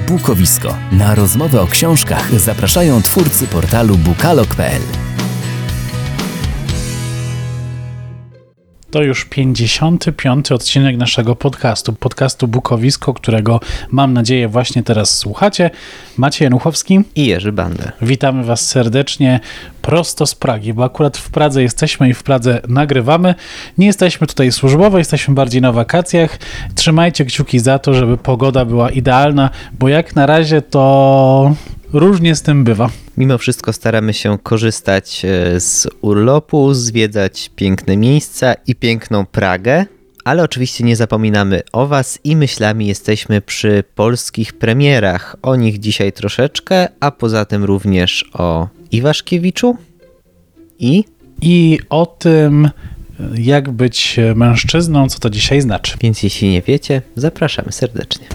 Bukowisko. Na rozmowę o książkach zapraszają twórcy portalu bukalog.pl. To już 55. odcinek naszego podcastu Bukowisko, którego mam nadzieję właśnie teraz słuchacie. Maciej Januchowski i Jerzy Bander. Witamy Was serdecznie prosto z Pragi, bo akurat w Pradze jesteśmy i w Pradze nagrywamy. Nie jesteśmy tutaj służbowo, jesteśmy bardziej na wakacjach. Trzymajcie kciuki za to, żeby pogoda była idealna, bo jak na razie to różnie z tym bywa. Mimo wszystko staramy się korzystać z urlopu, zwiedzać piękne miejsca i piękną Pragę, ale oczywiście nie zapominamy o Was i myślami jesteśmy przy polskich premierach. O nich dzisiaj troszeczkę, a poza tym również o Iwaszkiewiczu i o tym, jak być mężczyzną, co to dzisiaj znaczy. Więc jeśli nie wiecie, zapraszamy serdecznie.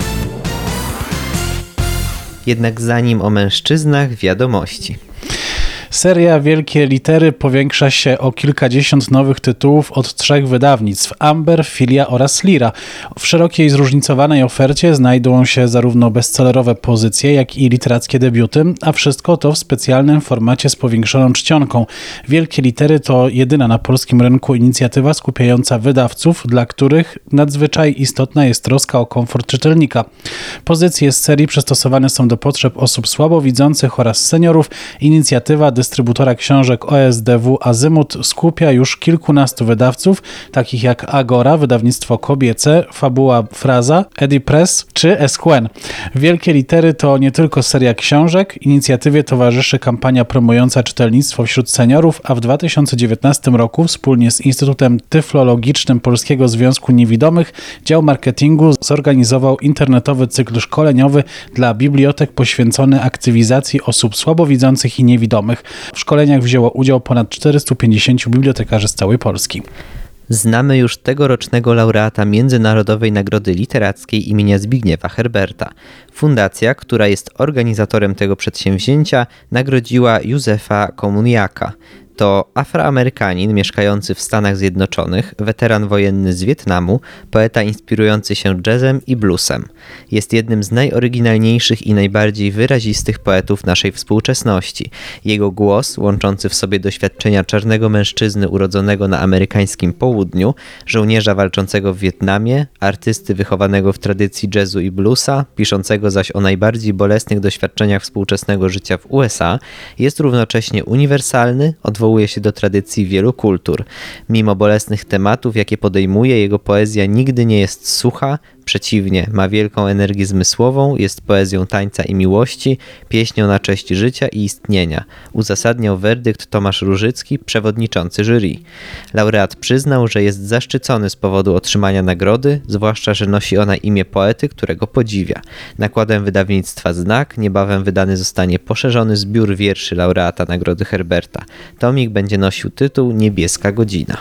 Jednak zanim o mężczyznach, wiadomości. Seria Wielkie Litery powiększa się o kilkadziesiąt nowych tytułów od 3 wydawnictw: Amber, Filia oraz Lira. W szerokiej, zróżnicowanej ofercie znajdą się zarówno bestsellerowe pozycje, jak i literackie debiuty, a wszystko to w specjalnym formacie z powiększoną czcionką. Wielkie Litery to jedyna na polskim rynku inicjatywa skupiająca wydawców, dla których nadzwyczaj istotna jest troska o komfort czytelnika. Pozycje z serii przystosowane są do potrzeb osób słabowidzących oraz seniorów. Inicjatywa dystrybutora książek OSDW Azymut skupia już kilkunastu wydawców, takich jak Agora, wydawnictwo kobiece, Fabuła Fraza, Edipress czy Esquen. Wielkie Litery to nie tylko seria książek, inicjatywie towarzyszy kampania promująca czytelnictwo wśród seniorów, a w 2019 roku wspólnie z Instytutem Tyflologicznym Polskiego Związku Niewidomych dział marketingu zorganizował internetowy cykl szkoleniowy dla bibliotek poświęcony aktywizacji osób słabowidzących i niewidomych. W szkoleniach wzięło udział ponad 450 bibliotekarzy z całej Polski. Znamy już tegorocznego laureata Międzynarodowej Nagrody Literackiej imienia Zbigniewa Herberta. Fundacja, która jest organizatorem tego przedsięwzięcia, nagrodziła Józefa Komuniaka. To Afroamerykanin mieszkający w Stanach Zjednoczonych, weteran wojenny z Wietnamu, poeta inspirujący się jazzem i bluesem. Jest jednym z najoryginalniejszych i najbardziej wyrazistych poetów naszej współczesności. Jego głos, łączący w sobie doświadczenia czarnego mężczyzny urodzonego na amerykańskim południu, żołnierza walczącego w Wietnamie, artysty wychowanego w tradycji jazzu i bluesa, piszącego zaś o najbardziej bolesnych doświadczeniach współczesnego życia w USA, jest równocześnie uniwersalny, odwołuje się do tradycji wielu kultur. Mimo bolesnych tematów, jakie podejmuje, jego poezja nigdy nie jest sucha, przeciwnie, ma wielką energię zmysłową, jest poezją tańca i miłości, pieśnią na cześć życia i istnienia. Uzasadniał werdykt Tomasz Różycki, przewodniczący jury. Laureat przyznał, że jest zaszczycony z powodu otrzymania nagrody, zwłaszcza, że nosi ona imię poety, którego podziwia. Nakładem wydawnictwa Znak niebawem wydany zostanie poszerzony zbiór wierszy laureata Nagrody Herberta. Tomik będzie nosił tytuł Niebieska Godzina.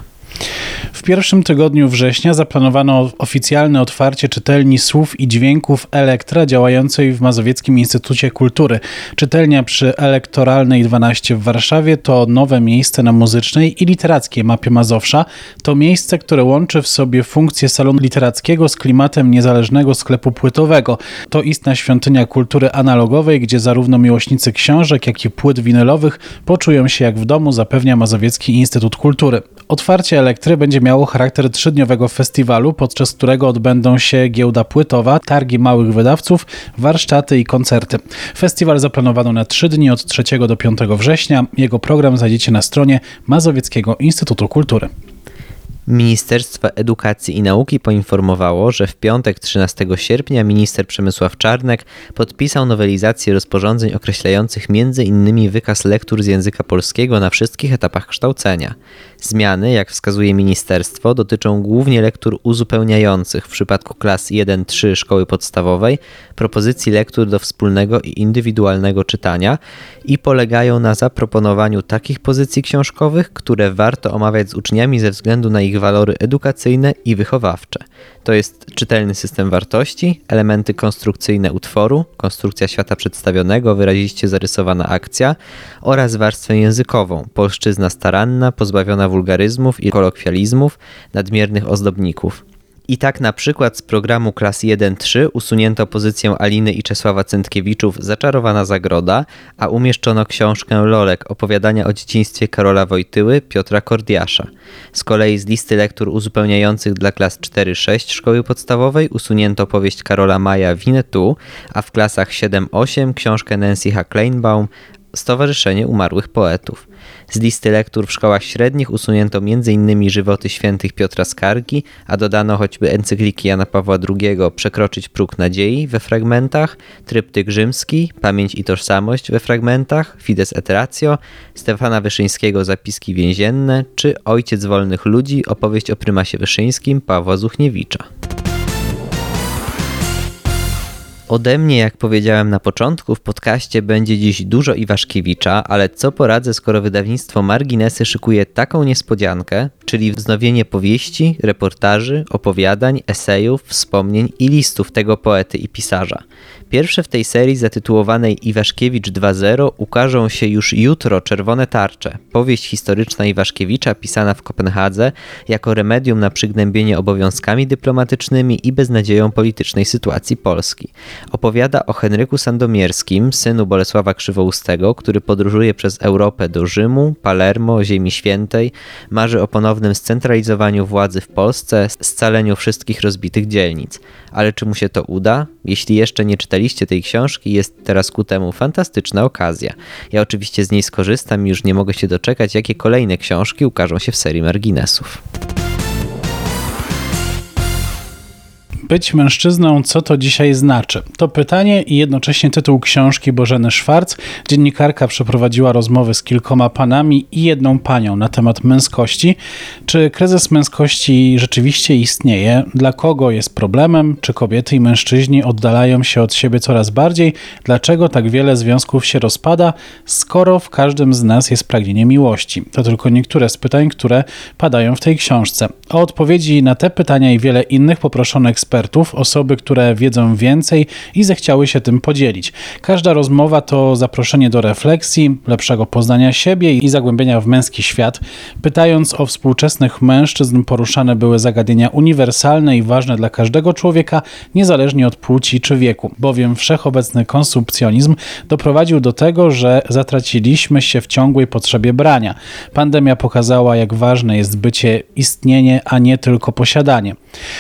W pierwszym tygodniu września zaplanowano oficjalne otwarcie czytelni słów i dźwięków Elektra działającej w Mazowieckim Instytucie Kultury. Czytelnia przy Elektoralnej 12 w Warszawie to nowe miejsce na muzycznej i literackiej mapie Mazowsza. To miejsce, które łączy w sobie funkcję salonu literackiego z klimatem niezależnego sklepu płytowego. To istna świątynia kultury analogowej, gdzie zarówno miłośnicy książek, jak i płyt winylowych poczują się jak w domu, zapewnia Mazowiecki Instytut Kultury. Otwarcie Elektry będzie miało charakter 3-dniowego festiwalu, podczas którego odbędą się giełda płytowa, targi małych wydawców, warsztaty i koncerty. Festiwal zaplanowano na 3 dni od 3 do 5 września. Jego program znajdziecie na stronie Mazowieckiego Instytutu Kultury. Ministerstwo Edukacji i Nauki poinformowało, że w piątek 13 sierpnia minister Przemysław Czarnek podpisał nowelizację rozporządzeń określających m.in. wykaz lektur z języka polskiego na wszystkich etapach kształcenia. Zmiany, jak wskazuje ministerstwo, dotyczą głównie lektur uzupełniających w przypadku klas 1-3 szkoły podstawowej, propozycji lektur do wspólnego i indywidualnego czytania i polegają na zaproponowaniu takich pozycji książkowych, które warto omawiać z uczniami ze względu na ich walory edukacyjne i wychowawcze. To jest czytelny system wartości, elementy konstrukcyjne utworu, konstrukcja świata przedstawionego, wyraziście zarysowana akcja oraz warstwę językową, polszczyzna staranna, pozbawiona wulgaryzmów i kolokwializmów, nadmiernych ozdobników. I tak na przykład z programu Klas 1-3 usunięto pozycję Aliny i Czesława Centkiewiczów Zaczarowana zagroda, a umieszczono książkę Lolek, opowiadania o dzieciństwie Karola Wojtyły, Piotra Kordiasza. Z kolei z listy lektur uzupełniających dla klas 4-6 szkoły podstawowej usunięto powieść Karola Maja Winnetou, a w klasach 7-8 książkę Nancy H. Kleinbaum Stowarzyszenie Umarłych Poetów. Z listy lektur w szkołach średnich usunięto m.in. Żywoty świętych Piotra Skargi, a dodano choćby encykliki Jana Pawła II Przekroczyć próg nadziei we fragmentach, Tryptyk rzymski, Pamięć i tożsamość we fragmentach, Fides et Ratio, Stefana Wyszyńskiego Zapiski więzienne, czy Ojciec wolnych ludzi, opowieść o prymasie Wyszyńskim Pawła Zuchniewicza. Ode mnie, jak powiedziałem na początku, w podcaście będzie dziś dużo Iwaszkiewicza, ale co poradzę, skoro wydawnictwo Marginesy szykuje taką niespodziankę, czyli wznowienie powieści, reportaży, opowiadań, esejów, wspomnień i listów tego poety i pisarza. Pierwsze w tej serii zatytułowanej Iwaszkiewicz 2.0 ukażą się już jutro Czerwone tarcze, powieść historyczna Iwaszkiewicza pisana w Kopenhadze jako remedium na przygnębienie obowiązkami dyplomatycznymi i beznadzieją politycznej sytuacji Polski. Opowiada o Henryku Sandomierskim, synu Bolesława Krzywoustego, który podróżuje przez Europę do Rzymu, Palermo, Ziemi Świętej, marzy o ponownym scentralizowaniu władzy w Polsce, scaleniu wszystkich rozbitych dzielnic. Ale czy mu się to uda? Jeśli jeszcze nie czytaliście tej książki, jest teraz ku temu fantastyczna okazja. Ja oczywiście z niej skorzystam i już nie mogę się doczekać, jakie kolejne książki ukażą się w serii Marginesów. Być mężczyzną, co to dzisiaj znaczy? To pytanie i jednocześnie tytuł książki Bożeny Szwarc. Dziennikarka przeprowadziła rozmowy z kilkoma panami i jedną panią na temat męskości. Czy kryzys męskości rzeczywiście istnieje? Dla kogo jest problemem? Czy kobiety i mężczyźni oddalają się od siebie coraz bardziej? Dlaczego tak wiele związków się rozpada, skoro w każdym z nas jest pragnienie miłości? To tylko niektóre z pytań, które padają w tej książce. O odpowiedzi na te pytania i wiele innych poproszono ekspertów, osoby, które wiedzą więcej i zechciały się tym podzielić. Każda rozmowa to zaproszenie do refleksji, lepszego poznania siebie i zagłębienia w męski świat. Pytając o współczesnych mężczyzn, poruszane były zagadnienia uniwersalne i ważne dla każdego człowieka, niezależnie od płci czy wieku, bowiem wszechobecny konsumpcjonizm doprowadził do tego, że zatraciliśmy się w ciągłej potrzebie brania. Pandemia pokazała, jak ważne jest bycie, istnienie, a nie tylko posiadanie.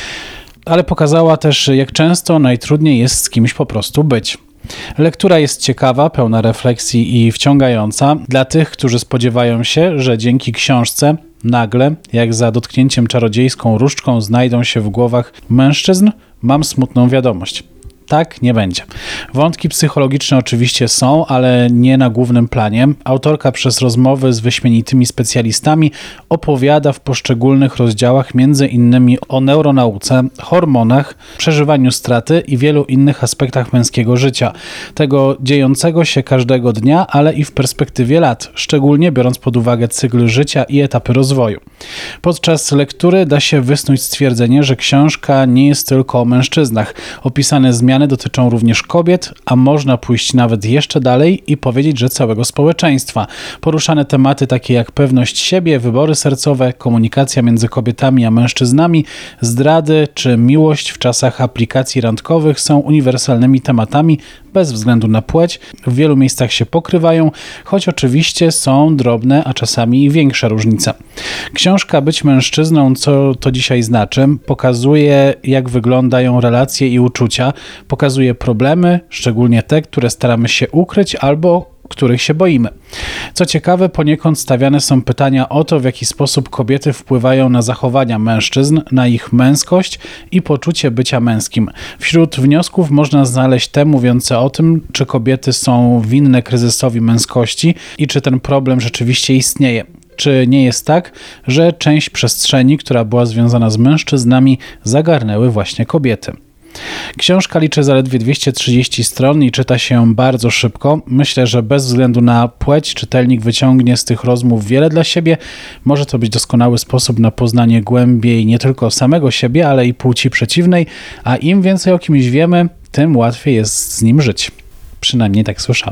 Ale pokazała też, jak często najtrudniej jest z kimś po prostu być. Lektura jest ciekawa, pełna refleksji i wciągająca. Dla tych, którzy spodziewają się, że dzięki książce nagle, jak za dotknięciem czarodziejską różdżką, znajdą się w głowach mężczyzn, mam smutną wiadomość. Tak nie będzie. Wątki psychologiczne oczywiście są, ale nie na głównym planie. Autorka przez rozmowy z wyśmienitymi specjalistami opowiada w poszczególnych rozdziałach między innymi o neuronauce, hormonach, przeżywaniu straty i wielu innych aspektach męskiego życia. Tego dziejącego się każdego dnia, ale i w perspektywie lat, szczególnie biorąc pod uwagę cykl życia i etapy rozwoju. Podczas lektury da się wysnuć stwierdzenie, że książka nie jest tylko o mężczyznach. Opisane zmiany dotyczą również kobiet, a można pójść nawet jeszcze dalej i powiedzieć, że całego społeczeństwa. Poruszane tematy takie jak pewność siebie, wybory sercowe, komunikacja między kobietami a mężczyznami, zdrady czy miłość w czasach aplikacji randkowych są uniwersalnymi tematami bez względu na płeć. W wielu miejscach się pokrywają, choć oczywiście są drobne, a czasami i większe różnice. Książka Być mężczyzną, co to dzisiaj znaczy, pokazuje, jak wyglądają relacje i uczucia, pokazuje problemy, szczególnie te, które staramy się ukryć albo których się boimy. Co ciekawe, poniekąd stawiane są pytania o to, w jaki sposób kobiety wpływają na zachowania mężczyzn, na ich męskość i poczucie bycia męskim. Wśród wniosków można znaleźć te mówiące o tym, czy kobiety są winne kryzysowi męskości i czy ten problem rzeczywiście istnieje. Czy nie jest tak, że część przestrzeni, która była związana z mężczyznami, zagarnęły właśnie kobiety? Książka liczy zaledwie 230 stron i czyta się bardzo szybko. Myślę, że bez względu na płeć czytelnik wyciągnie z tych rozmów wiele dla siebie. Może to być doskonały sposób na poznanie głębiej nie tylko samego siebie, ale i płci przeciwnej, a im więcej o kimś wiemy, tym łatwiej jest z nim żyć. Przynajmniej tak słyszałem.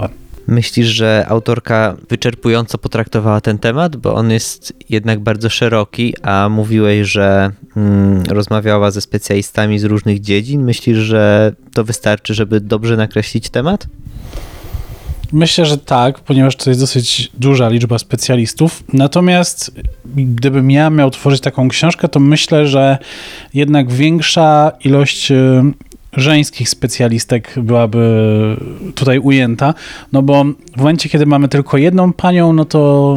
Myślisz, że autorka wyczerpująco potraktowała ten temat, bo on jest jednak bardzo szeroki, a mówiłeś, że rozmawiała ze specjalistami z różnych dziedzin. Myślisz, że to wystarczy, żeby dobrze nakreślić temat? Myślę, że tak, ponieważ to jest dosyć duża liczba specjalistów. Natomiast gdybym ja miał tworzyć taką książkę, to myślę, że jednak większa ilość żeńskich specjalistek byłaby tutaj ujęta, no bo w momencie, kiedy mamy tylko jedną panią, no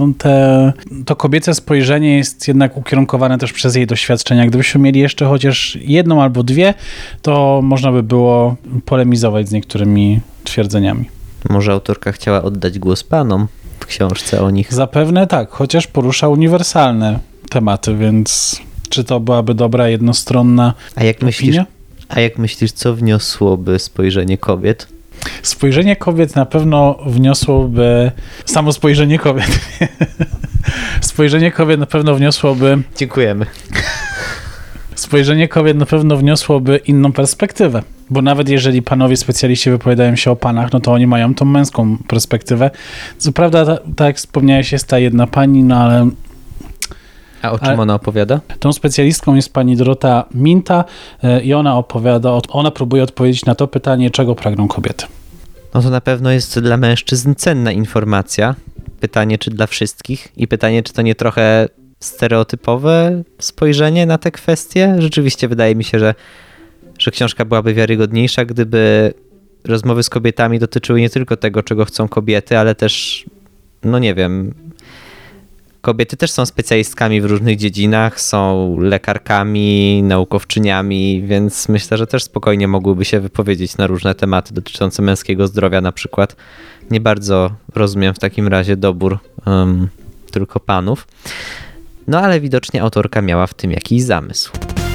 to kobiece spojrzenie jest jednak ukierunkowane też przez jej doświadczenia. Gdybyśmy mieli jeszcze chociaż jedną albo dwie, to można by było polemizować z niektórymi twierdzeniami. Może autorka chciała oddać głos panom w książce o nich? Zapewne tak, chociaż porusza uniwersalne tematy, więc czy to byłaby dobra, jednostronna opinia? A jak myślisz, co wniosłoby spojrzenie kobiet? Spojrzenie kobiet na pewno wniosłoby... Samo spojrzenie kobiet. Spojrzenie kobiet na pewno wniosłoby... Dziękujemy. Spojrzenie kobiet na pewno wniosłoby inną perspektywę, bo nawet jeżeli panowie specjaliści wypowiadają się o panach, no to oni mają tą męską perspektywę. Co prawda, tak jak wspomniałeś, jest ta jedna pani, no ale... A o czym ona opowiada? Tą specjalistką jest pani Dorota Minta i ona próbuje odpowiedzieć na to pytanie, czego pragną kobiety. No to na pewno jest dla mężczyzn cenna informacja. Pytanie, czy dla wszystkich? I pytanie, czy to nie trochę stereotypowe spojrzenie na te kwestie? Rzeczywiście wydaje mi się, że książka byłaby wiarygodniejsza, gdyby rozmowy z kobietami dotyczyły nie tylko tego, czego chcą kobiety, ale też, no nie wiem... Kobiety też są specjalistkami w różnych dziedzinach, są lekarkami, naukowczyniami, więc myślę, że też spokojnie mogłyby się wypowiedzieć na różne tematy dotyczące męskiego zdrowia na przykład. Nie bardzo rozumiem w takim razie dobór tylko panów. No ale widocznie autorka miała w tym jakiś zamysł.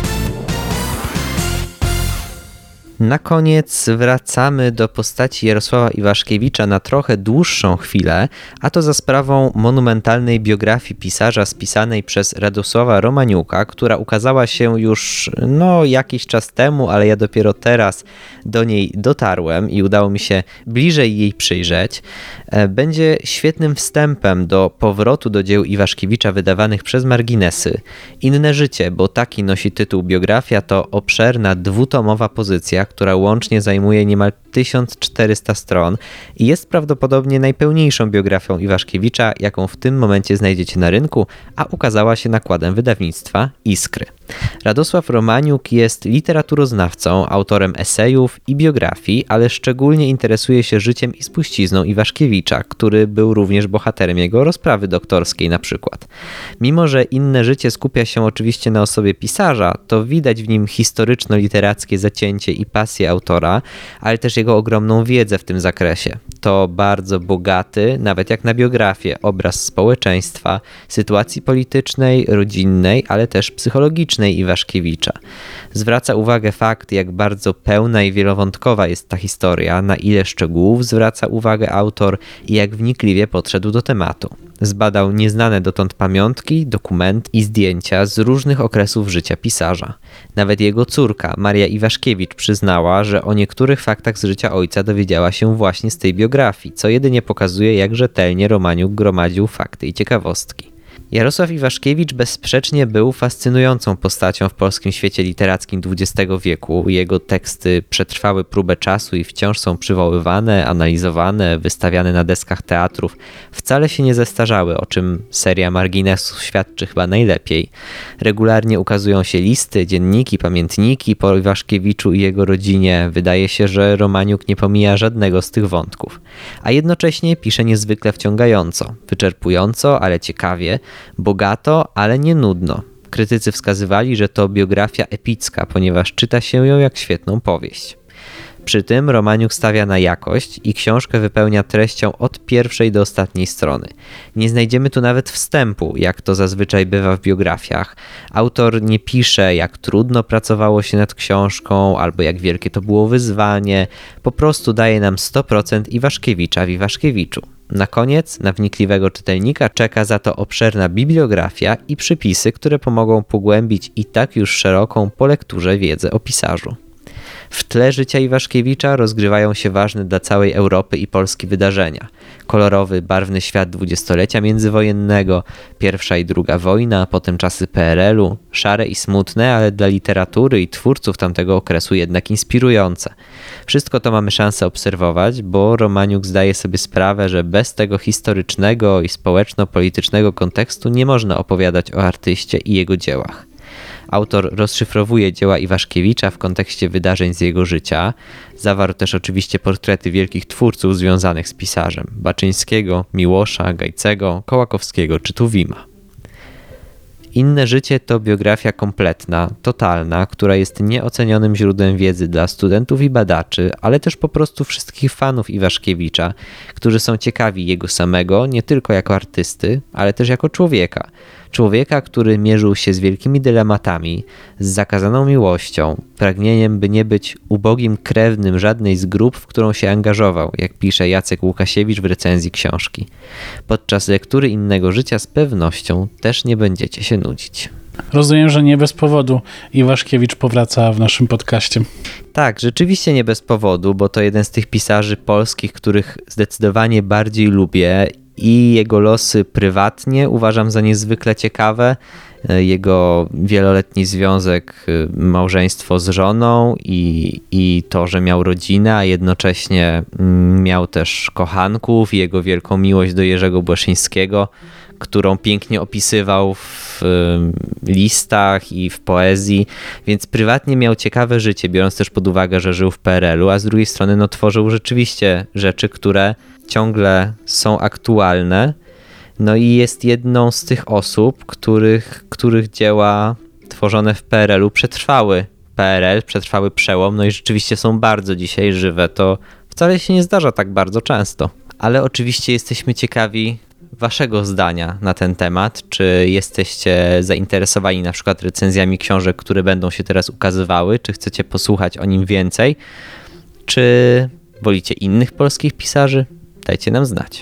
Na koniec wracamy do postaci Jarosława Iwaszkiewicza na trochę dłuższą chwilę, a to za sprawą monumentalnej biografii pisarza spisanej przez Radosława Romaniuka, która ukazała się już jakiś czas temu, ale ja dopiero teraz do niej dotarłem i udało mi się bliżej jej przyjrzeć. Będzie świetnym wstępem do powrotu do dzieł Iwaszkiewicza wydawanych przez marginesy. Inne życie, bo taki nosi tytuł biografia, to obszerna dwutomowa pozycja, która łącznie zajmuje niemal 1400 stron i jest prawdopodobnie najpełniejszą biografią Iwaszkiewicza, jaką w tym momencie znajdziecie na rynku, a ukazała się nakładem wydawnictwa Iskry. Radosław Romaniuk jest literaturoznawcą, autorem esejów i biografii, ale szczególnie interesuje się życiem i spuścizną Iwaszkiewicza, który był również bohaterem jego rozprawy doktorskiej na przykład. Mimo że Inne życie skupia się oczywiście na osobie pisarza, to widać w nim historyczno-literackie zacięcie i pasję autora, ale też jego ogromną wiedzę w tym zakresie. To bardzo bogaty, nawet jak na biografię, obraz społeczeństwa, sytuacji politycznej, rodzinnej, ale też psychologicznej Iwaszkiewicza. Zwraca uwagę fakt, jak bardzo pełna i wielowątkowa jest ta historia, na ile szczegółów zwraca uwagę autor i jak wnikliwie podszedł do tematu. Zbadał nieznane dotąd pamiątki, dokumenty i zdjęcia z różnych okresów życia pisarza. Nawet jego córka, Maria Iwaszkiewicz, przyznała, że o niektórych faktach z życia ojca dowiedziała się właśnie z tej biografii, co jedynie pokazuje, jak rzetelnie Romaniuk gromadził fakty i ciekawostki. Jarosław Iwaszkiewicz bezsprzecznie był fascynującą postacią w polskim świecie literackim XX wieku. Jego teksty przetrwały próbę czasu i wciąż są przywoływane, analizowane, wystawiane na deskach teatrów. Wcale się nie zestarzały, o czym seria Marginesów świadczy chyba najlepiej. Regularnie ukazują się listy, dzienniki, pamiętniki po Iwaszkiewiczu i jego rodzinie. Wydaje się, że Romaniuk nie pomija żadnego z tych wątków. A jednocześnie pisze niezwykle wciągająco, wyczerpująco, ale ciekawie, bogato, ale nie nudno. Krytycy wskazywali, że to biografia epicka, ponieważ czyta się ją jak świetną powieść. Przy tym Romaniuk stawia na jakość i książkę wypełnia treścią od pierwszej do ostatniej strony. Nie znajdziemy tu nawet wstępu, jak to zazwyczaj bywa w biografiach. Autor nie pisze, jak trudno pracowało się nad książką, albo jak wielkie to było wyzwanie. Po prostu daje nam 100% Iwaszkiewicza w Iwaszkiewiczu. Na koniec, na wnikliwego czytelnika czeka za to obszerna bibliografia i przypisy, które pomogą pogłębić i tak już szeroką po lekturze wiedzę o pisarzu. W tle życia Iwaszkiewicza rozgrywają się ważne dla całej Europy i Polski wydarzenia. Kolorowy, barwny świat dwudziestolecia międzywojennego, pierwsza i druga wojna, potem czasy PRL-u, szare i smutne, ale dla literatury i twórców tamtego okresu jednak inspirujące. Wszystko to mamy szansę obserwować, bo Romaniuk zdaje sobie sprawę, że bez tego historycznego i społeczno-politycznego kontekstu nie można opowiadać o artyście i jego dziełach. Autor rozszyfrowuje dzieła Iwaszkiewicza w kontekście wydarzeń z jego życia. Zawarł też oczywiście portrety wielkich twórców związanych z pisarzem: Baczyńskiego, Miłosza, Gajcego, Kołakowskiego czy Tuwima. Inne życie to biografia kompletna, totalna, która jest nieocenionym źródłem wiedzy dla studentów i badaczy, ale też po prostu wszystkich fanów Iwaszkiewicza, którzy są ciekawi jego samego nie tylko jako artysty, ale też jako człowieka. Człowieka, który mierzył się z wielkimi dylematami, z zakazaną miłością, pragnieniem, by nie być ubogim krewnym żadnej z grup, w którą się angażował, jak pisze Jacek Łukasiewicz w recenzji książki. Podczas lektury Innego życia z pewnością też nie będziecie się nudzić. Rozumiem, że nie bez powodu Iwaszkiewicz powraca w naszym podcaście. Tak, rzeczywiście nie bez powodu, bo to jeden z tych pisarzy polskich, których zdecydowanie bardziej lubię i jego losy prywatnie uważam za niezwykle ciekawe. Jego wieloletni związek, małżeństwo z żoną i to, że miał rodzinę, a jednocześnie miał też kochanków i jego wielką miłość do Jerzego Błeszyńskiego, którą pięknie opisywał w listach i w poezji, więc prywatnie miał ciekawe życie, biorąc też pod uwagę, że żył w PRL-u, a z drugiej strony tworzył rzeczywiście rzeczy, które ciągle są aktualne. No i jest jedną z tych osób, których dzieła tworzone w PRL-u przetrwały PRL, przetrwały przełom, no i rzeczywiście są bardzo dzisiaj żywe. To wcale się nie zdarza tak bardzo często. Ale oczywiście jesteśmy ciekawi waszego zdania na ten temat. Czy jesteście zainteresowani na przykład recenzjami książek, które będą się teraz ukazywały? Czy chcecie posłuchać o nim więcej? Czy wolicie innych polskich pisarzy? Dajcie nam znać.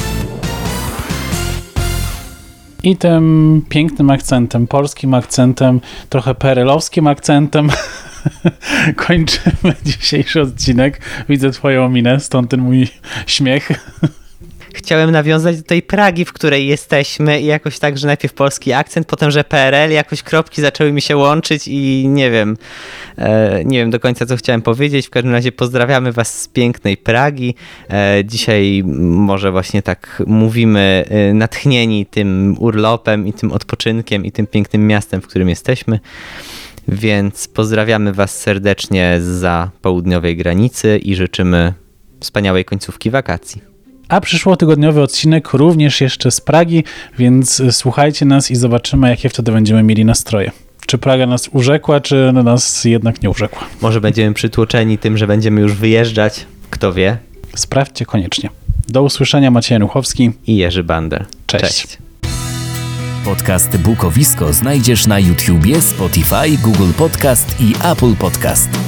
I tym pięknym akcentem, polskim akcentem, trochę perelowskim akcentem kończymy dzisiejszy odcinek. Widzę twoją minę, stąd ten mój śmiech. Chciałem nawiązać do tej Pragi, w której jesteśmy i jakoś tak, że najpierw polski akcent, potem, że PRL, jakoś kropki zaczęły mi się łączyć i nie wiem do końca, co chciałem powiedzieć. W każdym razie pozdrawiamy was z pięknej Pragi. Dzisiaj może właśnie tak mówimy natchnieni tym urlopem i tym odpoczynkiem i tym pięknym miastem, w którym jesteśmy. Więc pozdrawiamy was serdecznie zza południowej granicy i życzymy wspaniałej końcówki wakacji. A przyszłotygodniowy odcinek również jeszcze z Pragi, więc słuchajcie nas i zobaczymy, jakie wtedy będziemy mieli nastroje. Czy Praga nas urzekła, czy nas jednak nie urzekła. Może będziemy przytłoczeni tym, że będziemy już wyjeżdżać. Kto wie? Sprawdźcie koniecznie. Do usłyszenia, Maciej Januchowski i Jerzy Bander. Cześć. Podcast Bukowisko znajdziesz na YouTubie, Spotify, Google Podcast i Apple Podcast.